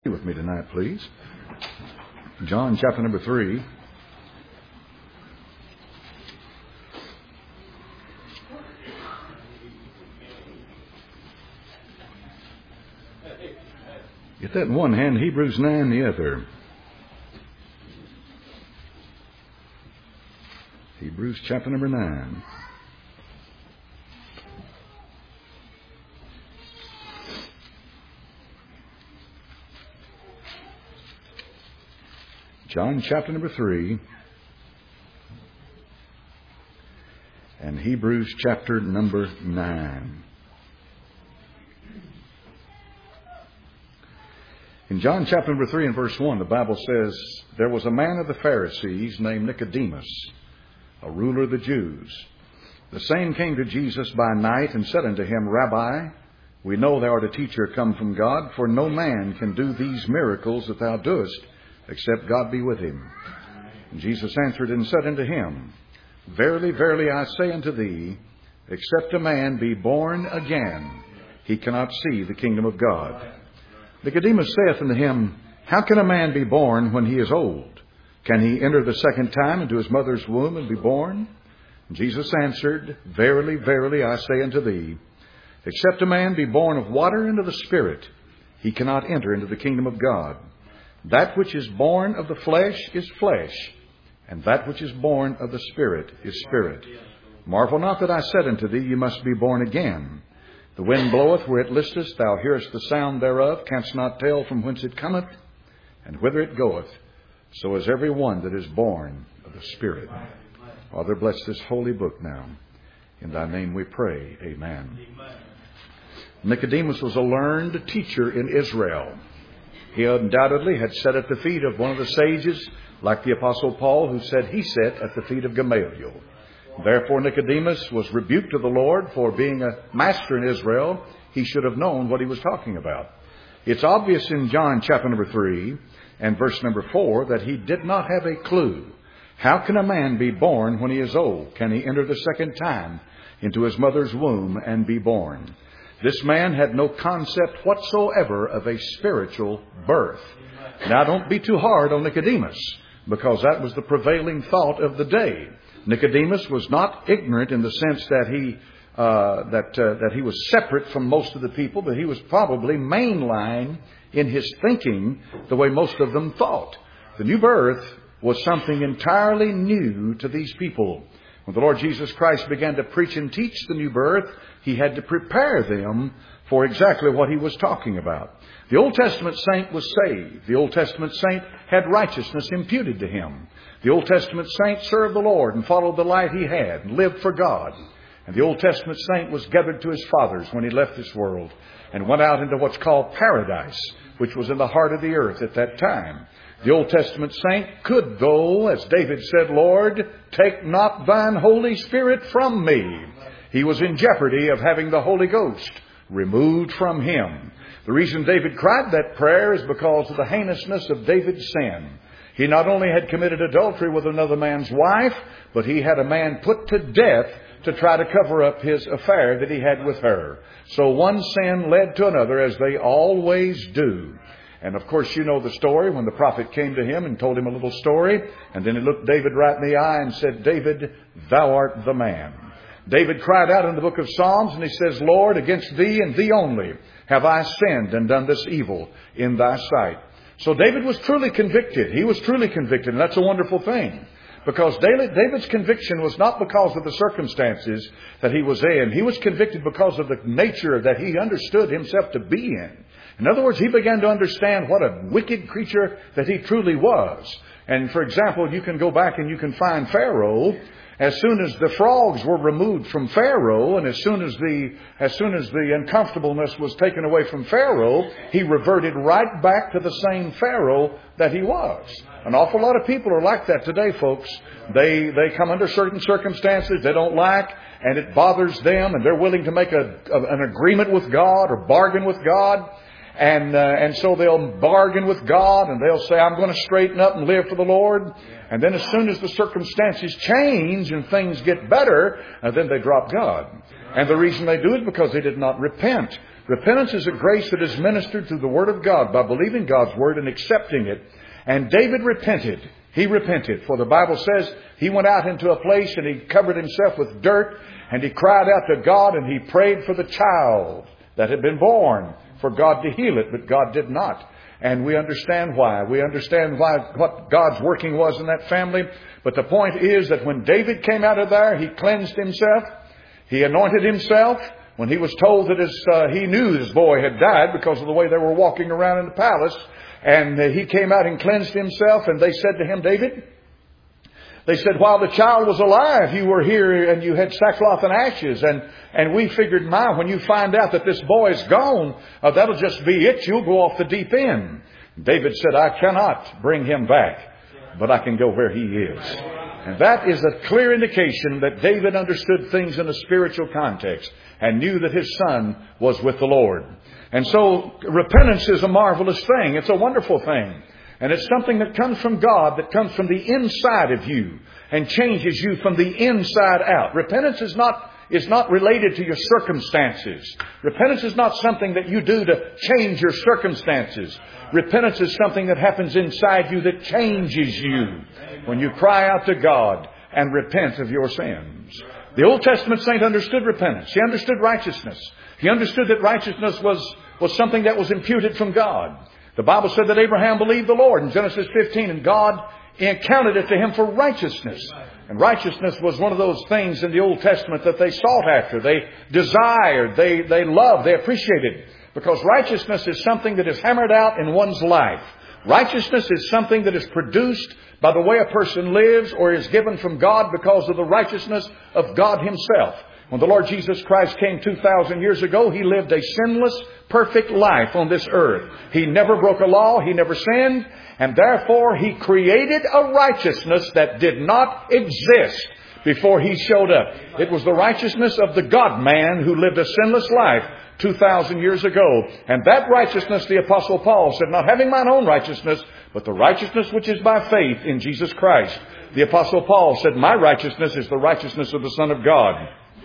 With me tonight, please. John chapter number 3. Get that in one hand, Hebrews 9 in the other. Hebrews chapter number 9. John chapter number 3 and Hebrews chapter number 9. In John chapter number 3 and verse 1, the Bible says, "There was a man of the Pharisees named Nicodemus, a ruler of the Jews. The same came to Jesus by night and said unto him, Rabbi, we know thou art a teacher come from God, for no man can do these miracles that thou doest, except God be with him. And Jesus answered and said unto him, Verily, verily, I say unto thee, except a man be born again, he cannot see the kingdom of God. Nicodemus saith unto him, How can a man be born when he is old? Can he enter the second time into his mother's womb and be born? And Jesus answered, Verily, verily, I say unto thee, except a man be born of water and of the Spirit, he cannot enter into the kingdom of God. That which is born of the flesh is flesh, and that which is born of the Spirit is spirit. Marvel not that I said unto thee, You must be born again. The wind bloweth where it listeth, thou hearest the sound thereof, canst not tell from whence it cometh, and whither it goeth. So is every one that is born of the Spirit." Father, bless this holy book now. In thy name we pray. Amen. Nicodemus was a learned teacher in Israel. He undoubtedly had sat at the feet of one of the sages, like the Apostle Paul, who said he sat at the feet of Gamaliel. Therefore, Nicodemus was rebuked of the Lord for being a master in Israel. He should have known what he was talking about. It's obvious in John chapter number 3 and verse number 4 that he did not have a clue. How can a man be born when he is old? Can he enter the second time into his mother's womb and be born? This man had no concept whatsoever of a spiritual birth. Now, don't be too hard on Nicodemus, because that was the prevailing thought of the day. Nicodemus was not ignorant in the sense that he was separate from most of the people, but he was probably mainline in his thinking the way most of them thought. The new birth was something entirely new to these people. When the Lord Jesus Christ began to preach and teach the new birth, he had to prepare them for exactly what he was talking about. The Old Testament saint was saved. The Old Testament saint had righteousness imputed to him. The Old Testament saint served the Lord and followed the light he had and lived for God. And the Old Testament saint was gathered to his fathers when he left this world and went out into what's called paradise, which was in the heart of the earth at that time. The Old Testament saint could go, as David said, Lord, take not thine Holy Spirit from me. He was in jeopardy of having the Holy Ghost removed from him. The reason David cried that prayer is because of the heinousness of David's sin. He not only had committed adultery with another man's wife, but he had a man put to death to try to cover up his affair that he had with her. So one sin led to another, as they always do. And of course, you know the story when the prophet came to him and told him a little story. And then he looked David right in the eye and said, David, thou art the man. David cried out in the book of Psalms and he says, Lord, against thee and thee only have I sinned and done this evil in thy sight. So David was truly convicted. He was truly convicted. And that's a wonderful thing. Because David's conviction was not because of the circumstances that he was in. He was convicted because of the nature that he understood himself to be in. In other words, he began to understand what a wicked creature that he truly was. And for example, you can go back and you can find Pharaoh. As soon as the frogs were removed from Pharaoh, and as soon as the uncomfortableness was taken away from Pharaoh, he reverted right back to the same Pharaoh that he was. An awful lot of people are like that today, folks. They come under certain circumstances they don't like, and it bothers them, and they're willing to make an agreement with God or bargain with God. And so they'll bargain with God and they'll say, I'm going to straighten up and live for the Lord. And then as soon as the circumstances change and things get better, then they drop God. And the reason they do it is because they did not repent. Repentance is a grace that is ministered through the Word of God by believing God's Word and accepting it. And David repented. He repented. For the Bible says he went out into a place and he covered himself with dirt and he cried out to God and he prayed for the child that had been born for God to heal it, but God did not. And we understand why. We understand what God's working was in that family. But the point is that when David came out of there, he cleansed himself. He anointed himself. When he was told that he knew his boy had died because of the way they were walking around in the palace, and he came out and cleansed himself, and they said to him, David, they said, while the child was alive, you were here and you had sackcloth and ashes. And we figured, when you find out that this boy is gone, that'll just be it. You'll go off the deep end. David said, I cannot bring him back, but I can go where he is. And that is a clear indication that David understood things in a spiritual context and knew that his son was with the Lord. And so repentance is a marvelous thing. It's a wonderful thing. And it's something that comes from God, that comes from the inside of you and changes you from the inside out. Repentance is not related to your circumstances. Repentance is not something that you do to change your circumstances. Repentance is something that happens inside you that changes you when you cry out to God and repent of your sins. The Old Testament saint understood repentance. He understood righteousness. He understood that righteousness was something that was imputed from God. The Bible said that Abraham believed the Lord in Genesis 15, and God counted it to him for righteousness. And righteousness was one of those things in the Old Testament that they sought after, they desired, they loved, they appreciated. Because righteousness is something that is hammered out in one's life. Righteousness is something that is produced by the way a person lives or is given from God because of the righteousness of God Himself. When the Lord Jesus Christ came 2,000 years ago, He lived a sinless, perfect life on this earth. He never broke a law. He never sinned. And therefore, He created a righteousness that did not exist before He showed up. It was the righteousness of the God-man who lived a sinless life 2,000 years ago. And that righteousness, the Apostle Paul said, not having mine own righteousness, but the righteousness which is by faith in Jesus Christ. The Apostle Paul said, my righteousness is the righteousness of the Son of God.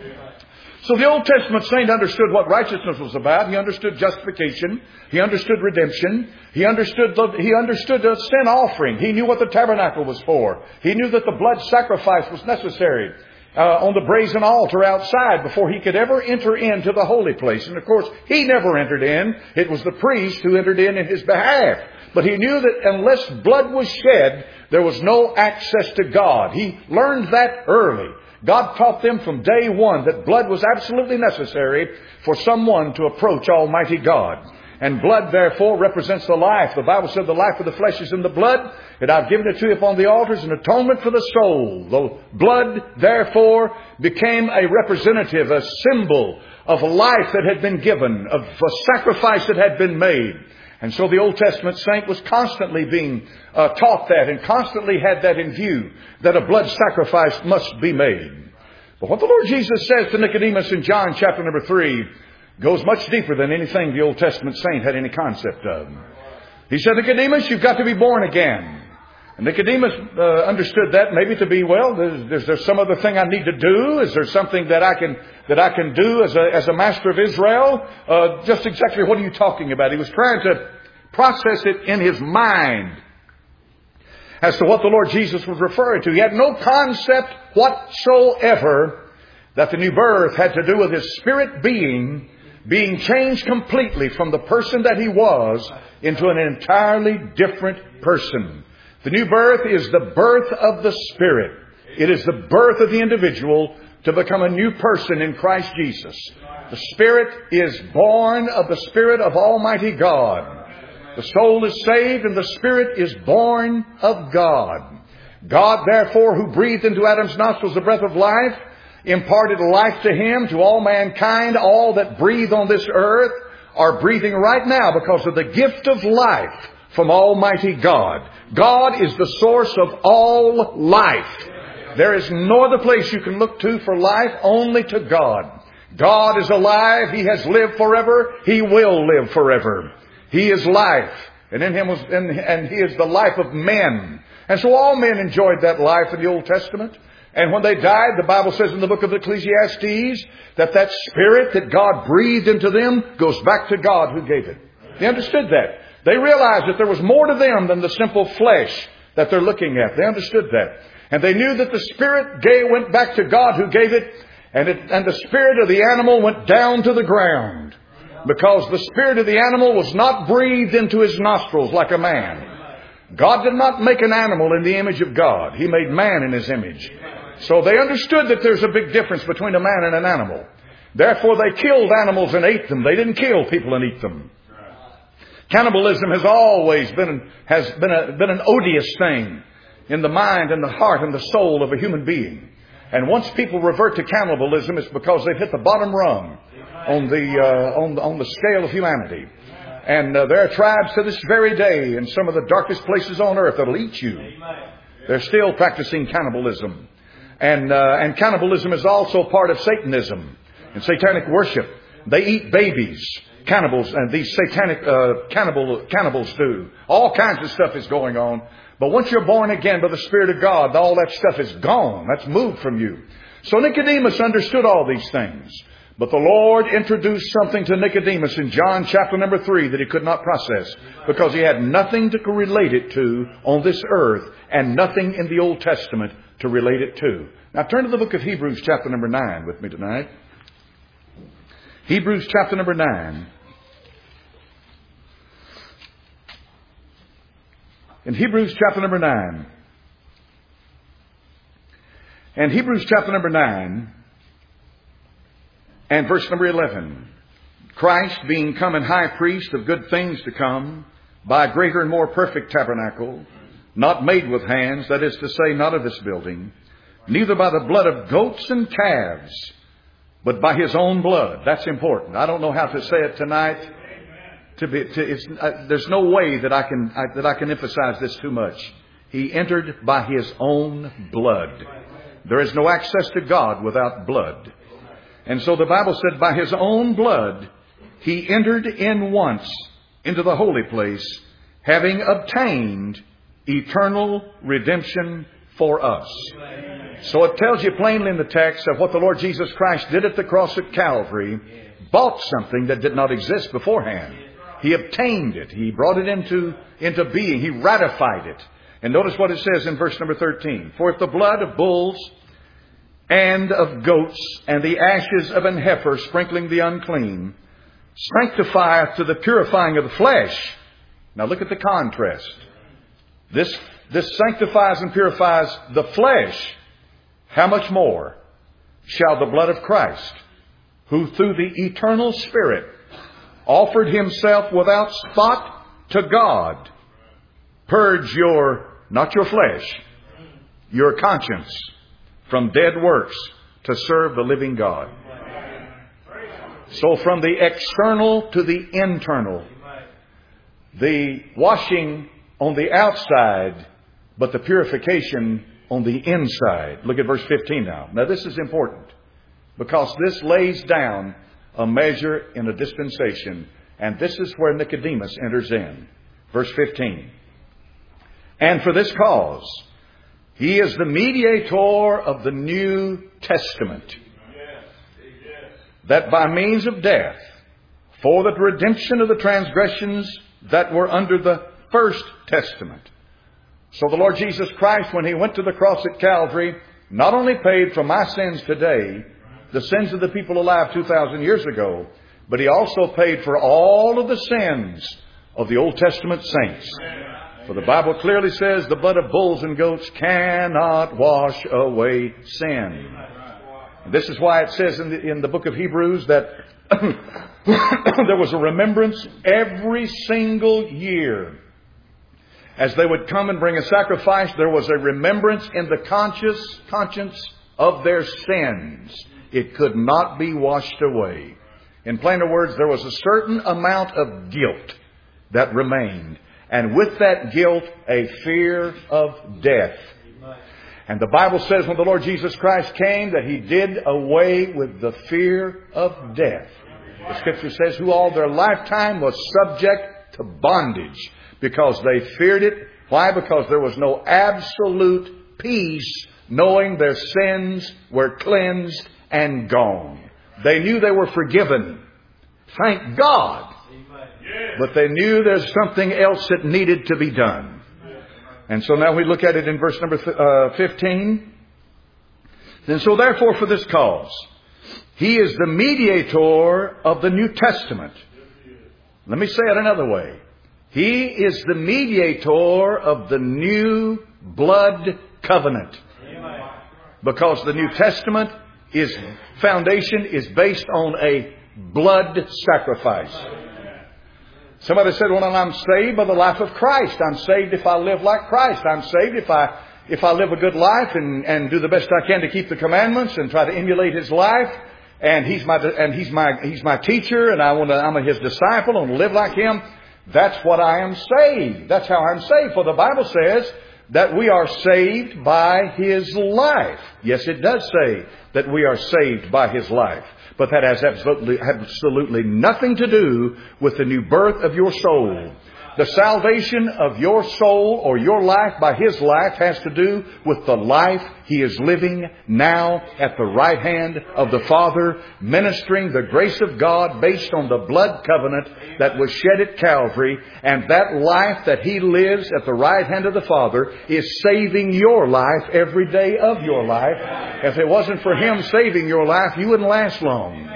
So the Old Testament saint understood what righteousness was about. He understood justification. He understood redemption. He understood the sin offering. He knew what the tabernacle was for. He knew that the blood sacrifice was necessary on the brazen altar outside before he could ever enter into the holy place. And of course, he never entered in. It was the priest who entered in his behalf. But he knew that unless blood was shed, there was no access to God. He learned that early. God taught them from day one that blood was absolutely necessary for someone to approach Almighty God. And blood, therefore, represents the life. The Bible said the life of the flesh is in the blood, and I've given it to you upon the altars, an atonement for the soul. The blood, therefore, became a representative, a symbol of a life that had been given, of a sacrifice that had been made. And so the Old Testament saint was constantly being taught that and constantly had that in view, that a blood sacrifice must be made. But what the Lord Jesus says to Nicodemus in John chapter number 3 goes much deeper than anything the Old Testament saint had any concept of. He said, Nicodemus, you've got to be born again. And Nicodemus understood that maybe to be, well, there's some other thing I need to do. Is there something that I can do as a master of Israel? Just exactly what are you talking about? He was trying to process it in his mind as to what the Lord Jesus was referring to. He had no concept whatsoever that the new birth had to do with his spirit being changed completely from the person that he was into an entirely different person. The new birth is the birth of the Spirit. It is the birth of the individual to become a new person in Christ Jesus. The Spirit is born of the Spirit of Almighty God. The soul is saved and the Spirit is born of God. God, therefore, who breathed into Adam's nostrils the breath of life, imparted life to him, to all mankind. All that breathe on this earth are breathing right now because of the gift of life from Almighty God. God is the source of all life. There is no other place you can look to for life, only to God. God is alive. He has lived forever. He will live forever. He is life. And in Him and He is the life of men. And so all men enjoyed that life in the Old Testament. And when they died, the Bible says in the book of Ecclesiastes that spirit that God breathed into them goes back to God who gave it. They understood that. They realized that there was more to them than the simple flesh that they're looking at. They understood that. And they knew that the spirit went back to God who gave it, and the spirit of the animal went down to the ground. Because the spirit of the animal was not breathed into his nostrils like a man. God did not make an animal in the image of God. He made man in His image. So they understood that there's a big difference between a man and an animal. Therefore they killed animals and ate them. They didn't kill people and eat them. Cannibalism has always been an odious thing in the mind and the heart and the soul of a human being. And once people revert to cannibalism, it's because they've hit the bottom rung on the scale of humanity. And there are tribes to this very day in some of the darkest places on earth that'll eat you. They're still practicing cannibalism. And cannibalism is also part of Satanism and satanic worship. They eat babies. Cannibals, and these satanic cannibals do. All kinds of stuff is going on. But once you're born again by the Spirit of God, all that stuff is gone. That's moved from you. So Nicodemus understood all these things. But the Lord introduced something to Nicodemus in John chapter number 3 that he could not process, because he had nothing to relate it to on this earth and nothing in the Old Testament to relate it to. Now turn to the book of Hebrews chapter number 9 with me tonight. Hebrews chapter number 9. In Hebrews chapter number 9. And Hebrews chapter number 9 and verse number 11. Christ being come and high priest of good things to come, by a greater and more perfect tabernacle, not made with hands, that is to say, not of this building, neither by the blood of goats and calves, but by His own blood. That's important. I don't know how to say it tonight. There's no way that I can emphasize this too much. He entered by His own blood. There is no access to God without blood. And so the Bible said, by His own blood, He entered in once into the holy place, having obtained eternal redemption for us. So it tells you plainly in the text of what the Lord Jesus Christ did at the cross at Calvary, bought something that did not exist beforehand. He obtained it. He brought it into being. He ratified it. And notice what it says in verse number 13. For if the blood of bulls and of goats and the ashes of an heifer sprinkling the unclean sanctifieth to the purifying of the flesh. Now look at the contrast. This sanctifies and purifies the flesh. How much more shall the blood of Christ, who through the eternal Spirit offered Himself without spot to God, purge not your flesh, your conscience from dead works to serve the living God. So from the external to the internal, the washing on the outside, but the purification on the inside. Look at verse 15 now. Now this is important, because this lays down a measure in a dispensation, and this is where Nicodemus enters in. Verse 15. And for this cause, He is the mediator of the New Testament, that by means of death, for the redemption of the transgressions that were under the first testament. So the Lord Jesus Christ, when He went to the cross at Calvary, not only paid for my sins today, the sins of the people alive 2,000 years ago, but He also paid for all of the sins of the Old Testament saints. For the Bible clearly says the blood of bulls and goats cannot wash away sin. And this is why it says in the book of Hebrews that there was a remembrance every single year. As they would come and bring a sacrifice, there was a remembrance in the conscience of their sins. It could not be washed away. In plainer words, there was a certain amount of guilt that remained. And with that guilt, a fear of death. And the Bible says when the Lord Jesus Christ came that He did away with the fear of death. The Scripture says who all their lifetime was subject to bondage because they feared it. Why? Because there was no absolute peace knowing their sins were cleansed and gone. They knew they were forgiven. Thank God. But they knew there's something else that needed to be done. And so now we look at it in verse number 15. And so therefore for this cause, He is the mediator of the New Testament. Let me say it another way. He is the mediator of the new blood covenant. Because the New Testament foundation is based on a blood sacrifice. Somebody said, well, I'm saved by the life of Christ. I'm saved if I live like Christ. I'm saved if I live a good life and do the best I can to keep the commandments and try to emulate His life. And He's my teacher, and I'm His disciple and live like Him. That's what I am saved. That's how I'm saved. For the Bible says that we are saved by His life. Yes, it does say that we are saved by His life. But that has absolutely nothing to do with the new birth of your soul. The salvation of your soul or your life by His life has to do with the life He is living now at the right hand of the Father, ministering the grace of God based on the blood covenant that was shed at Calvary. And that life that He lives at the right hand of the Father is saving your life every day of your life. If it wasn't for Him saving your life, you wouldn't last long.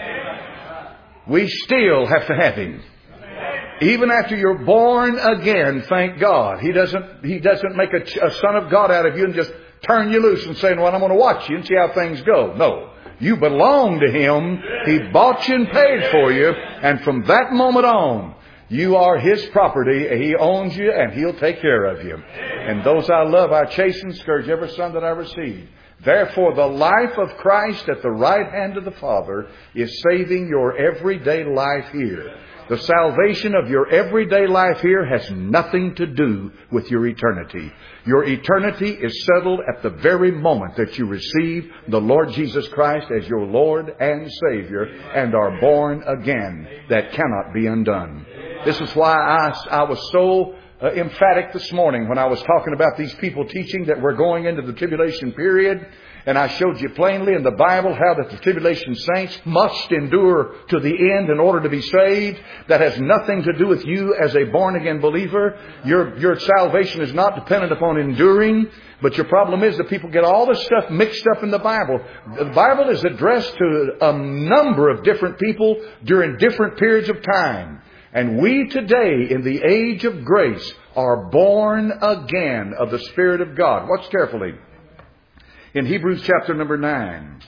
We still have to have Him. Even after you're born again, thank God. He doesn't make a son of God out of you and just turn you loose and say, well, I'm going to watch you and see how things go. No. You belong to Him. He bought you and paid for you. And from that moment on, you are His property. He owns you and He'll take care of you. And those I love, I chasten, scourge every son that I receive. Therefore, the life of Christ at the right hand of the Father is saving your everyday life here. The salvation of your everyday life here has nothing to do with your eternity. Your eternity is settled at the very moment that you receive the Lord Jesus Christ as your Lord and Savior and are born again. That cannot be undone. This is why I was so emphatic this morning when I was talking about these people teaching that we're going into the tribulation period. And I showed you plainly in the Bible how that the tribulation saints must endure to the end in order to be saved. That has nothing to do with you as a born-again believer. Your salvation is not dependent upon enduring. But your problem is that people get all this stuff mixed up in the Bible. The Bible is addressed to a number of different people during different periods of time. And we today, in the age of grace, are born again of the Spirit of God. Watch carefully. In Hebrews chapter number 9.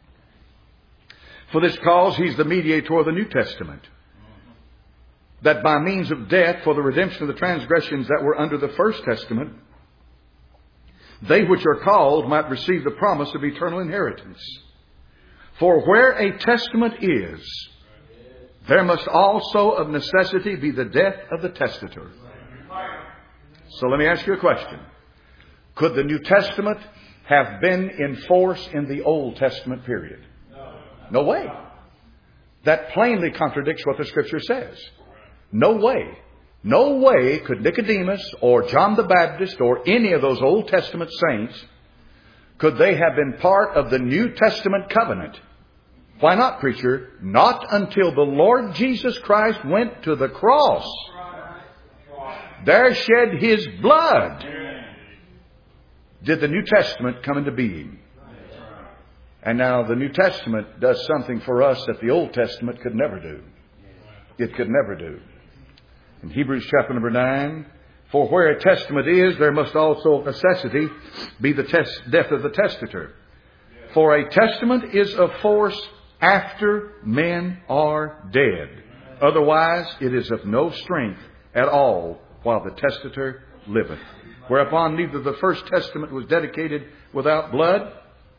For this cause He's the mediator of the New Testament, that by means of death for the redemption of the transgressions that were under the first testament, they which are called might receive the promise of eternal inheritance. For where a testament is, there must also of necessity be the death of the testator. So let me ask you a question. Could the New Testament have been in force in the Old Testament period? No way. That plainly contradicts what the Scripture says. No way. No way could Nicodemus or John the Baptist or any of those Old Testament saints, could they have been part of the New Testament covenant. Why not, preacher? Not until the Lord Jesus Christ went to the cross. There shed His blood did the New Testament come into being. And now the New Testament does something for us that the Old Testament could never do. It could never do. In Hebrews chapter number 9, for where a testament is, there must also of necessity be the death of the testator. For a testament is of force after men are dead. Otherwise, it is of no strength at all while the testator liveth. Whereupon neither the first testament was dedicated without blood.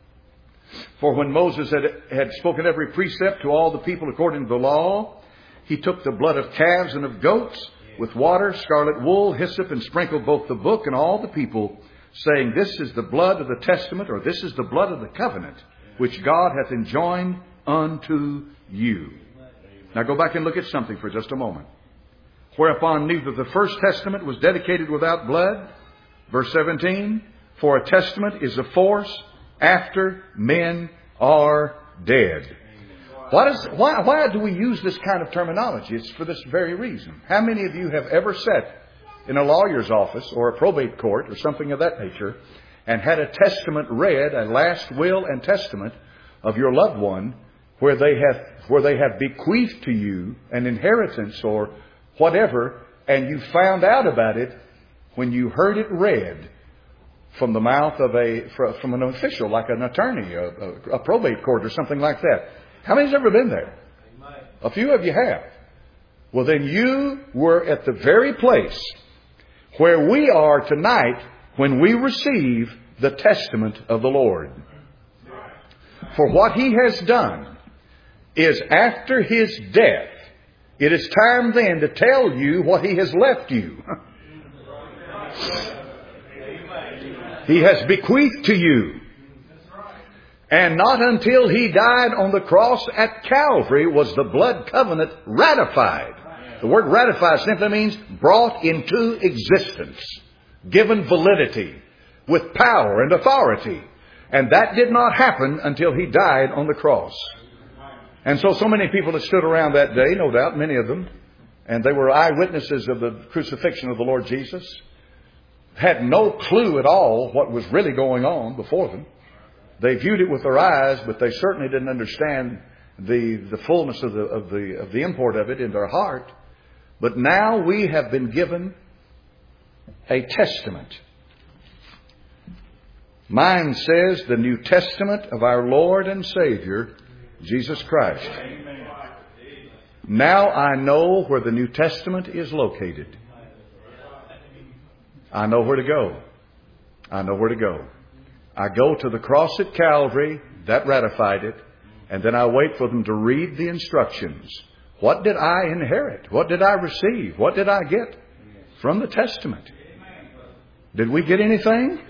For when Moses had spoken every precept to all the people according to the law, he took the blood of calves and of goats with water, scarlet wool, hyssop, and sprinkled both the book and all the people, saying, This is the blood of the testament, or this is the blood of the covenant, which God hath enjoined unto you. Now go back and look at something for just a moment. Whereupon neither the first testament was dedicated without blood. Verse 17, for a testament is of force after men are dead. Why do we use this kind of terminology? It's for this very reason. How many of you have ever sat in a lawyer's office or a probate court or something of that nature and had a testament read, a last will and testament of your loved one, where they have bequeathed to you an inheritance or whatever, and you found out about it when you heard it read from the mouth of from an official, like an attorney, a probate court or something like that? How many's ever been there? A few of you have. Well, then you were at the very place where we are tonight when we receive the testament of the Lord. For what He has done is after His death, it is time then to tell you what He has left you. He has bequeathed to you. And not until He died on the cross at Calvary was the blood covenant ratified. The word ratified simply means brought into existence, given validity, with power and authority. And that did not happen until He died on the cross. And so many people that stood around that day, no doubt, many of them, and they were eyewitnesses of the crucifixion of the Lord Jesus, had no clue at all what was really going on before them. They viewed it with their eyes, but they certainly didn't understand the fullness of the import of it in their heart. But now we have been given a testament. Mine says the New Testament of our Lord and Savior, Jesus Christ. Now I know where the New Testament is located. I know where to go. I know where to go. I go to the cross at Calvary, that ratified it, and then I wait for them to read the instructions. What did I inherit? What did I receive? What did I get from the Testament? Did we get anything?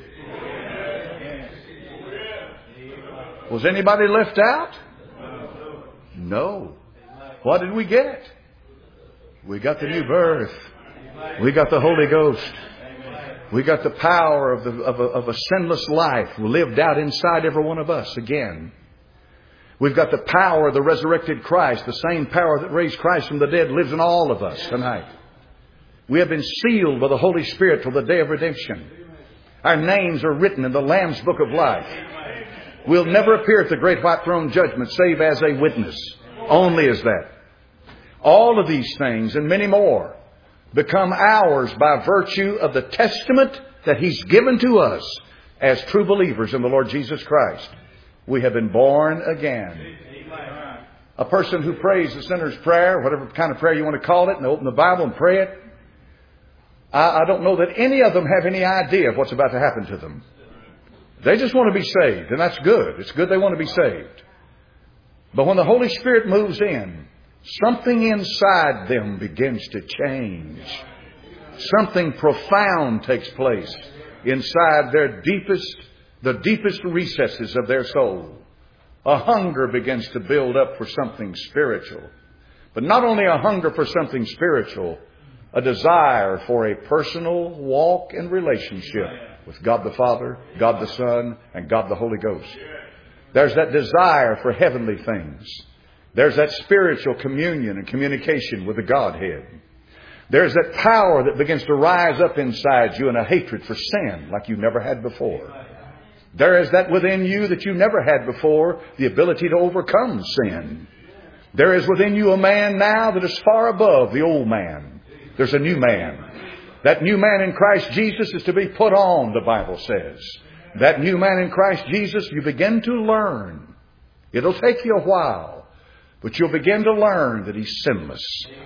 Was anybody left out? No. What did we get? We got the new birth. We got the Holy Ghost. We got the power of a sinless life lived out inside every one of us again. We've got the power of the resurrected Christ. The same power that raised Christ from the dead lives in all of us tonight. We have been sealed by the Holy Spirit till the day of redemption. Our names are written in the Lamb's Book of Life. We'll never appear at the great white throne judgment save as a witness. Only as that. All of these things and many more become ours by virtue of the testament that He's given to us as true believers in the Lord Jesus Christ. We have been born again. A person who prays the sinner's prayer, whatever kind of prayer you want to call it, and open the Bible and pray it, I don't know that any of them have any idea of what's about to happen to them. They just want to be saved, and that's good. It's good they want to be saved. But when the Holy Spirit moves in, something inside them begins to change. Something profound takes place inside the deepest recesses of their soul. A hunger begins to build up for something spiritual. But not only a hunger for something spiritual, a desire for a personal walk and relationship with God the Father, God the Son, and God the Holy Ghost. There's that desire for heavenly things. There's that spiritual communion and communication with the Godhead. There's that power that begins to rise up inside you and a hatred for sin like you never had before. There is that within you that you never had before, the ability to overcome sin. There is within you a man now that is far above the old man. There's a new man. That new man in Christ Jesus is to be put on, the Bible says. That new man in Christ Jesus, you begin to learn. It'll take you a while, but you'll begin to learn that He's sinless.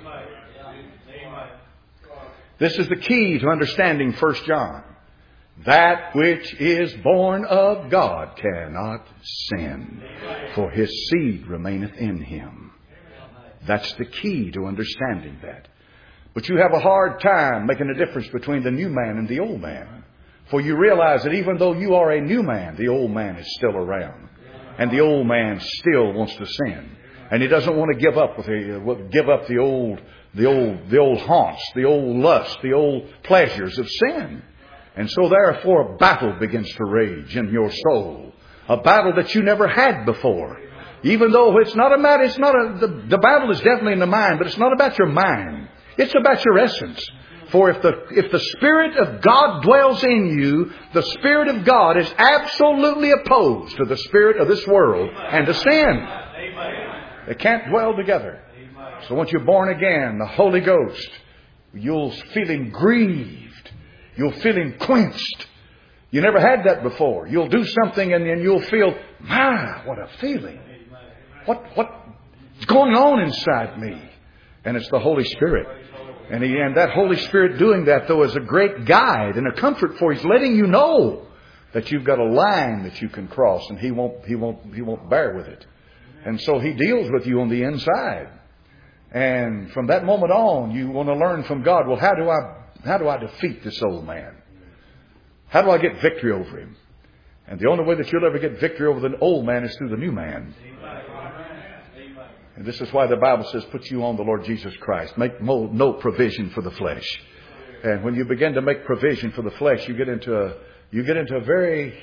This is the key to understanding 1 John. That which is born of God cannot sin, for His seed remaineth in him. That's the key to understanding that. But you have a hard time making a difference between the new man and the old man. For you realize that even though you are a new man, the old man is still around. And the old man still wants to sin. And he doesn't want to give up the old haunts, the old lusts, the old pleasures of sin. And so therefore a battle begins to rage in your soul. A battle that you never had before. Even though it's not a matter, the battle is definitely in the mind, but it's not about your mind. It's about your essence. For if the Spirit of God dwells in you, the Spirit of God is absolutely opposed to the spirit of this world and to sin. They can't dwell together. So once you're born again, the Holy Ghost, you'll feel Him grieved. You'll feel Him quenched. You never had that before. You'll do something and then you'll feel, my, what a feeling. What's going on inside me? And it's the Holy Spirit. And that Holy Spirit doing that, though, is a great guide and a comfort for you. He's letting you know that you've got a line that you can cross, and He won't bear with it. And so He deals with you on the inside. And from that moment on, you want to learn from God, well, how do I defeat this old man? How do I get victory over him? And the only way that you'll ever get victory over the old man is through the new man. And this is why the Bible says, put you on the Lord Jesus Christ. Make no provision for the flesh. And when you begin to make provision for the flesh, you get into a very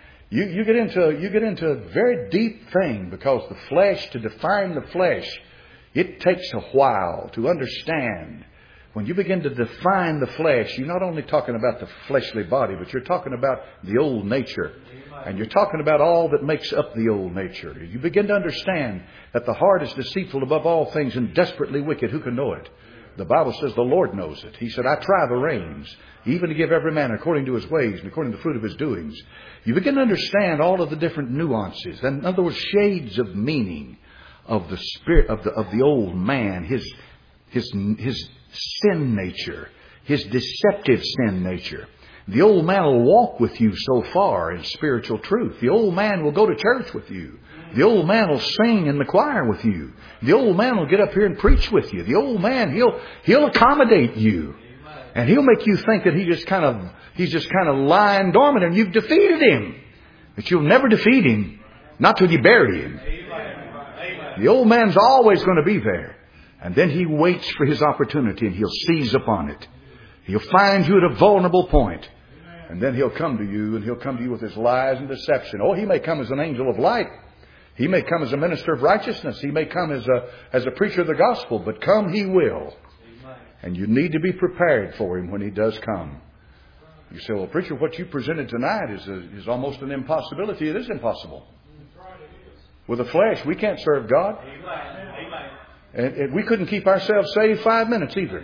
deep thing, because the flesh, to define the flesh, it takes a while to understand. When you begin to define the flesh, you're not only talking about the fleshly body, but you're talking about the old nature. And you're talking about all that makes up the old nature. You begin to understand that the heart is deceitful above all things and desperately wicked. Who can know it? The Bible says the Lord knows it. He said, I try the reins, even to give every man according to his ways and according to the fruit of his doings. You begin to understand all of the different nuances. And in other words, shades of meaning of the spirit of the old man, his sin nature, his deceptive sin nature. The old man will walk with you so far in spiritual truth. The old man will go to church with you. The old man will sing in the choir with you. The old man will get up here and preach with you. The old man, he'll accommodate you. And he'll make you think that he's just kind of lying dormant and you've defeated him. But you'll never defeat him, not till you bury him. The old man's always going to be there. And then he waits for his opportunity and he'll seize upon it. He'll find you at a vulnerable point. And then he'll come to you, and he'll come to you with his lies and deception. Oh, he may come as an angel of light. He may come as a minister of righteousness. He may come as a preacher of the gospel. But come he will. And you need to be prepared for him when he does come. You say, well, preacher, what you presented tonight is almost an impossibility. It is impossible. With the flesh, we can't serve God. And we couldn't keep ourselves saved 5 minutes either.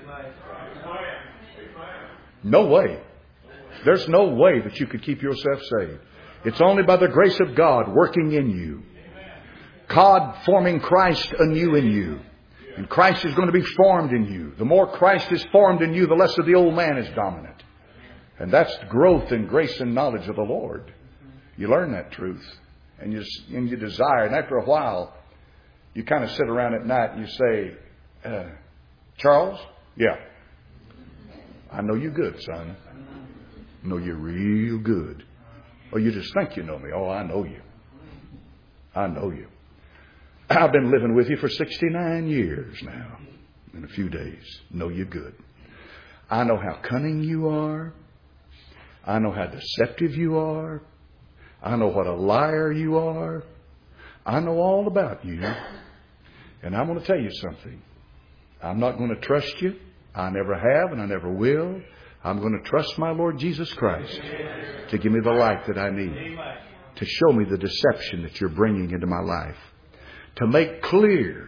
No way. There's no way that you could keep yourself saved. It's only by the grace of God working in you. God forming Christ anew in you. And Christ is going to be formed in you. The more Christ is formed in you, the less of the old man is dominant. And that's growth in grace and knowledge of the Lord. You learn that truth. And you desire. And after a while, you kind of sit around at night and you say, Charles? Yeah. I know you good, son. I know you real good. Or you just think you know me. Oh, I know you. I know you. I've been living with you for 69 years now. In a few days. Know you good. I know how cunning you are. I know how deceptive you are. I know what a liar you are. I know all about you. And I'm going to tell you something. I'm not going to trust you. I never have and I never will. I'm going to trust my Lord Jesus Christ to give me the light that I need. To show me the deception that you're bringing into my life. To make clear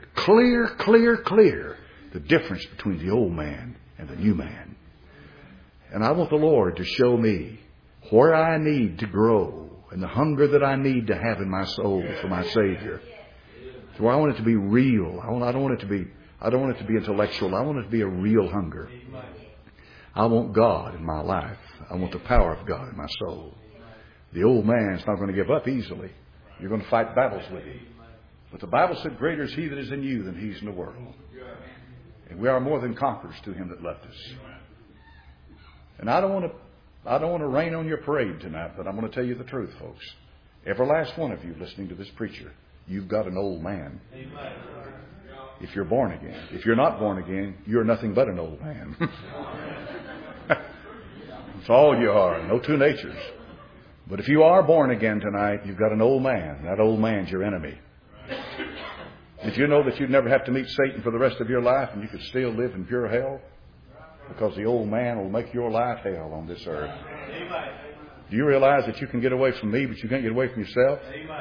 the difference between the old man and the new man. And I want the Lord to show me where I need to grow and the hunger that I need to have in my soul for my Savior. So I want it to be real. I don't want it to be intellectual. I want it to be a real hunger. I want God in my life. I want the power of God in my soul. The old man's not going to give up easily. You're going to fight battles with him. But the Bible said, greater is he that is in you than he's in the world. And we are more than conquerors to him that loved us. And I don't want to rain on your parade tonight, but I'm going to tell you the truth, folks. Every last one of you listening to this preacher, you've got an old man. If you're born again. If you're not born again, you're nothing but an old man. That's all you are. No two natures. But if you are born again tonight, you've got an old man. That old man's your enemy. Did you know that you'd never have to meet Satan for the rest of your life and you could still live in pure hell? Because the old man will make your life hell on this earth. Do you realize that you can get away from me, but you can't get away from yourself?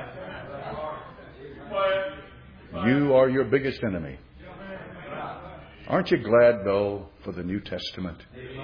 You are your biggest enemy. Aren't you glad, though, for the New Testament?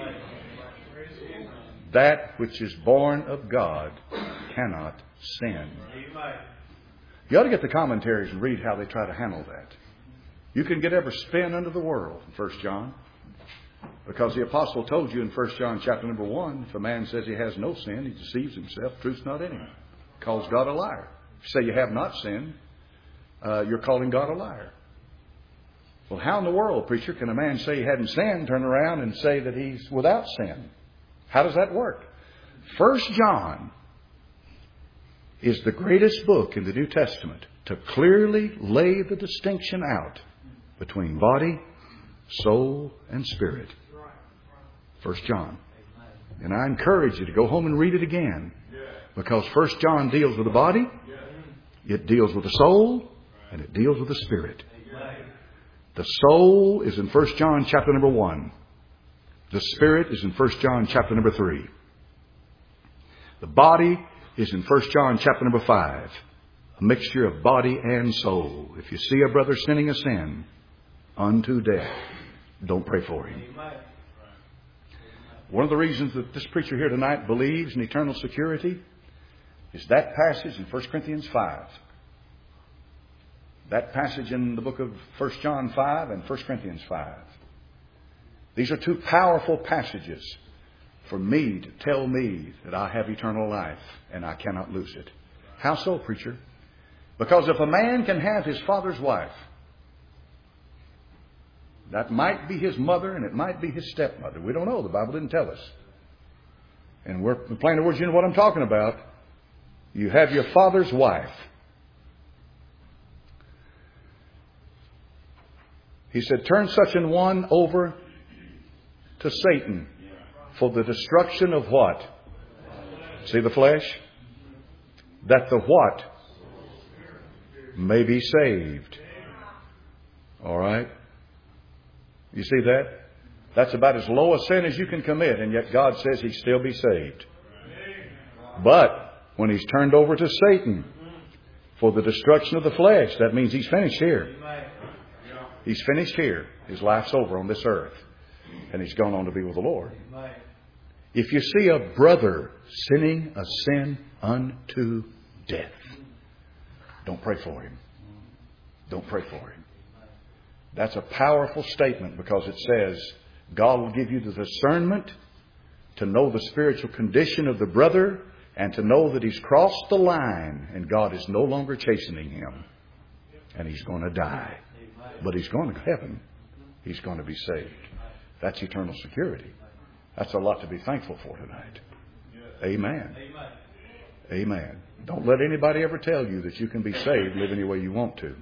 That which is born of God cannot sin. You ought to get the commentaries and read how they try to handle that. You can get every spin under the world in 1 John. Because the apostle told you in 1 John chapter number 1, if a man says he has no sin, he deceives himself, truth's not in him. Calls God a liar. If you say you have not sinned, you're calling God a liar. Well, how in the world, preacher, can a man say he hadn't sinned, turn around and say that he's without sin? How does that work? 1 John is the greatest book in the New Testament to clearly lay the distinction out between body, soul, and spirit. 1 John. And I encourage you to go home and read it again. Because 1 John deals with the body, it deals with the soul, and it deals with the spirit. The soul is in 1 John chapter number 1. The spirit is in 1 John chapter number 3. The body is in 1 John chapter number 5. A mixture of body and soul. If you see a brother sinning a sin unto death, don't pray for him. One of the reasons that this preacher here tonight believes in eternal security is that passage in 1 Corinthians 5. That passage in the book of 1 John 5 and 1 Corinthians 5. These are two powerful passages for me to tell me that I have eternal life and I cannot lose it. How so, preacher? Because if a man can have his father's wife, that might be his mother and it might be his stepmother. We don't know. The Bible didn't tell us. And we're in plain words, you know what I'm talking about. You have your father's wife. He said, turn such an one over to Satan for the destruction of what? See the flesh? That the what? May be saved. All right? You see that? That's about as low a sin as you can commit, and yet God says he'll still be saved. But when he's turned over to Satan for the destruction of the flesh, that means he's finished here. He's finished here. His life's over on this earth. And he's gone on to be with the Lord. If you see a brother sinning a sin unto death, don't pray for him. Don't pray for him. That's a powerful statement because it says God will give you the discernment to know the spiritual condition of the brother and to know that he's crossed the line and God is no longer chastening him. And he's going to die. But he's going to heaven. He's going to be saved. That's eternal security. That's a lot to be thankful for tonight. Amen. Amen. Don't let anybody ever tell you that you can be saved living the way you want to.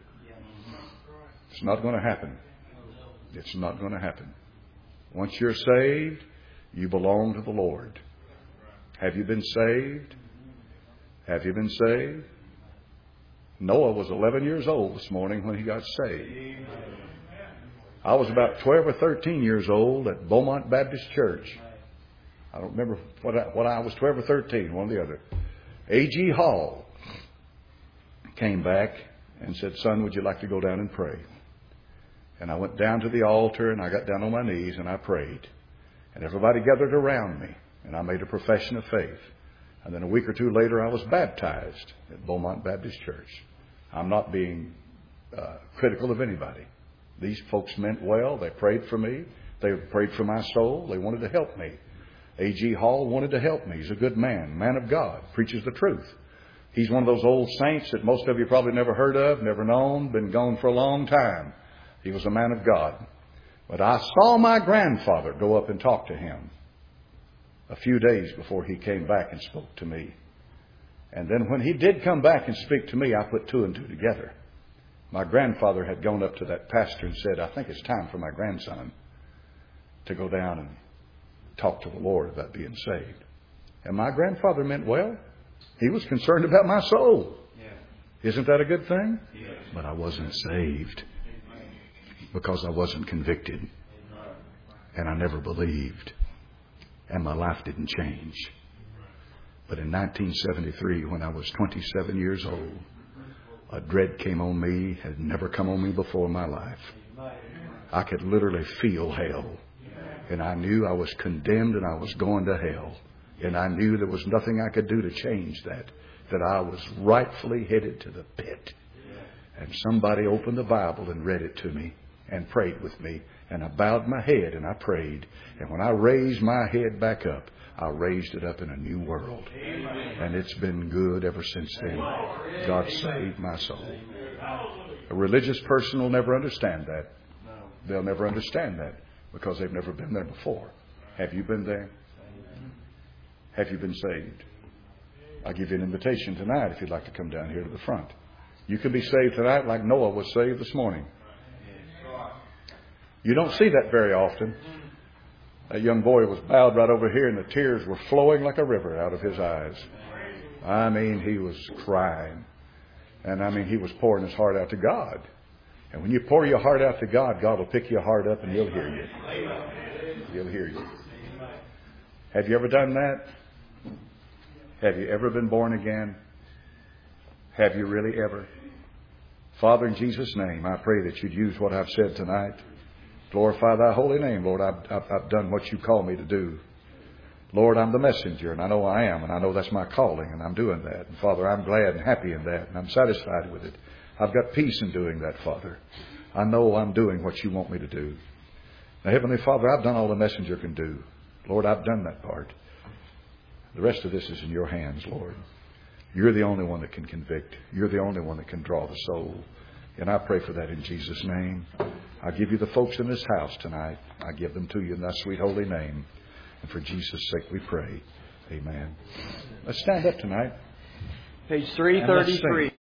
It's not going to happen. It's not going to happen. Once you're saved, you belong to the Lord. Have you been saved? Have you been saved? Noah was 11 years old this morning when he got saved. I was about 12 or 13 years old at Beaumont Baptist Church. I don't remember what I was, 12 or 13, one or the other. A.G. Hall came back and said, son, would you like to go down and pray? And I went down to the altar and I got down on my knees and I prayed. And everybody gathered around me and I made a profession of faith. And then a week or two later I was baptized at Beaumont Baptist Church. I'm not being critical of anybody. These folks meant well. They prayed for me. They prayed for my soul. They wanted to help me. A.G. Hall wanted to help me. He's a good man of God, preaches the truth. He's one of those old saints that most of you probably never heard of, never known, been gone for a long time. He was a man of God. But I saw my grandfather go up and talk to him a few days before he came back and spoke to me. And then when he did come back and speak to me, I put two and two together. My grandfather had gone up to that pastor and said, I think it's time for my grandson to go down and talk to the Lord about being saved. And my grandfather meant well. He was concerned about my soul. Isn't that a good thing? But I wasn't saved because I wasn't convicted. And I never believed. And my life didn't change. But in 1973, when I was 27 years old, a dread came on me, had never come on me before in my life. I could literally feel hell. And I knew I was condemned and I was going to hell. And I knew there was nothing I could do to change that I was rightfully headed to the pit. And somebody opened the Bible and read it to me and prayed with me. And I bowed my head and I prayed. And when I raised my head back up, I raised it up in a new world. And it's been good ever since then. God saved my soul. A religious person will never understand that. They'll never understand that because they've never been there before. Have you been there? Have you been saved? I'll give you an invitation tonight if you'd like to come down here to the front. You can be saved tonight like Noah was saved this morning. You don't see that very often. That young boy was bowed right over here and the tears were flowing like a river out of his eyes. I mean, he was crying. And I mean, he was pouring his heart out to God. And when you pour your heart out to God, God will pick your heart up and He'll hear you. He'll hear you. Have you ever done that? Have you ever been born again? Have you really ever? Father, in Jesus' name, I pray that you'd use what I've said tonight. Glorify thy holy name, Lord. I've done what you called me to do. Lord, I'm the messenger, and I know I am, and I know that's my calling, and I'm doing that. And Father, I'm glad and happy in that, and I'm satisfied with it. I've got peace in doing that, Father. I know I'm doing what you want me to do. Now, Heavenly Father, I've done all the messenger can do. Lord, I've done that part. The rest of this is in your hands, Lord. You're the only one that can convict. You're the only one that can draw the soul. And I pray for that in Jesus' name. I give you the folks in this house tonight. I give them to you in thy sweet holy name. And for Jesus' sake we pray. Amen. Let's stand up tonight. Page 333.